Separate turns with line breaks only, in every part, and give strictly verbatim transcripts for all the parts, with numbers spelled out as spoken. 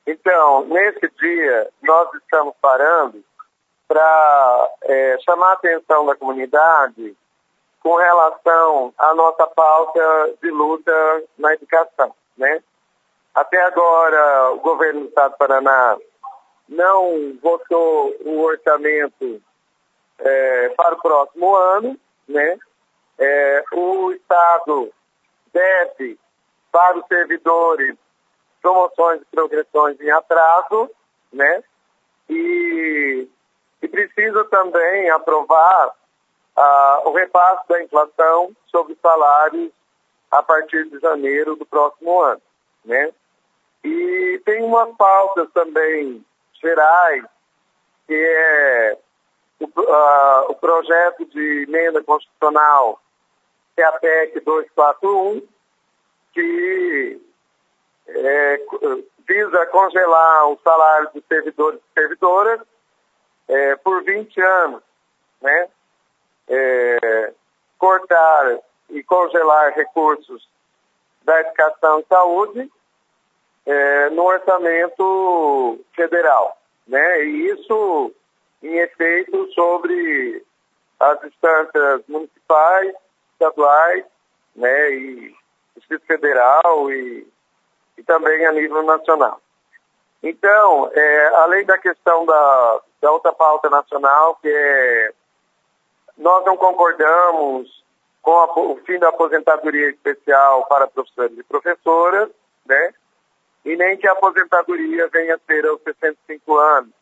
Então, nesse dia, nós estamos parando para é, chamar a atenção da comunidade com relação à nossa pauta de luta na educação, né? Até agora, o governo do Estado do Paraná não votou o orçamento é, para o próximo ano, né? É, o Estado deve para os servidores promoções e progressões em atraso, né? E, e precisa também aprovar ah, o repasse da inflação sobre os salários a partir de janeiro do próximo ano, né? E tem umas pautas também gerais, que é o, uh, o projeto de emenda constitucional, que é a P E C duzentos e quarenta e um, que é, visa congelar o salário dos servidores e servidoras é, por vinte anos, né? É, cortar e congelar recursos da educação e saúde é, no orçamento federal, né? E isso em efeito sobre as instâncias municipais, estaduais, né? E Distrito Federal e, e também a nível nacional. Então, é, além da questão da, da outra pauta nacional, que é nós não concordamos com a, o fim da aposentadoria especial para professores e professoras, né? E nem que a aposentadoria venha a ser aos sessenta e cinco anos.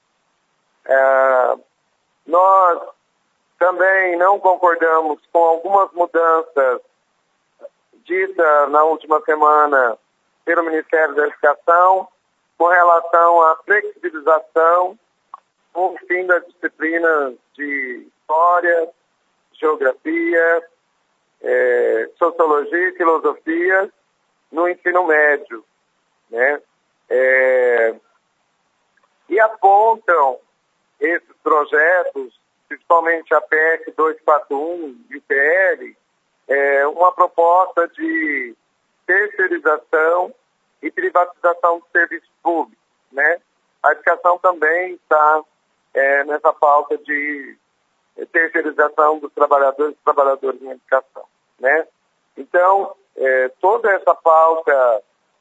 É, nós também não concordamos com algumas mudanças ditas na última semana pelo Ministério da Educação com relação à flexibilização, com o fim das disciplinas de História, Geografia, é, Sociologia e Filosofia no ensino médio, né? É, e apontam esses projetos, principalmente a P E C duzentos e quarenta e um e o P L, é, uma proposta de terceirização e privatização dos serviços públicos, né? A educação também está é, nessa pauta de terceirização dos trabalhadores e trabalhadoras em educação, né? Então, é, toda essa pauta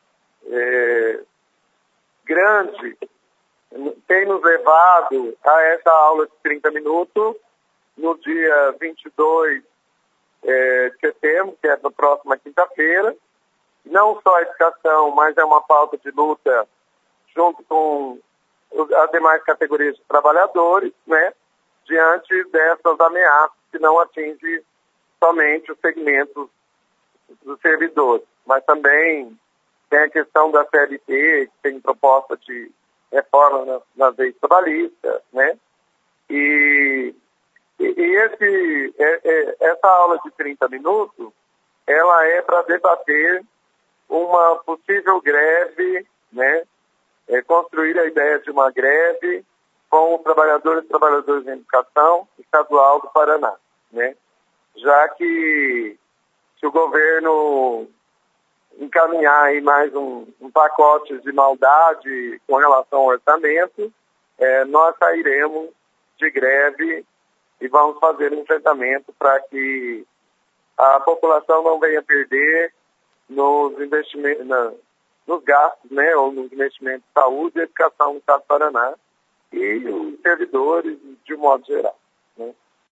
é, grande tem nos levado a essa aula de trinta minutos no dia vinte e dois é, de setembro, que é na próxima quinta-feira. Não só a educação, mas é uma pauta de luta junto com as demais categorias de trabalhadores, né? Diante dessas ameaças que não atingem somente os segmentos dos servidores, mas também tem a questão da C L T, que tem proposta de reforma nas, nas leis trabalhistas, né? E, e, e esse, é, é, essa aula de trinta minutos, ela é para debater uma possível greve, né? É, construir a ideia de uma greve com os trabalhadores e trabalhadoras em educação estadual do Paraná, né? Já que se o governo encaminhar aí mais um, um pacote de maldade com relação ao orçamento, é, nós sairemos de greve e vamos fazer um enfrentamento para que a população não venha perder nos investimentos, na, nos gastos, né, ou nos investimentos de saúde e educação no Estado do Paraná e os servidores de um modo geral.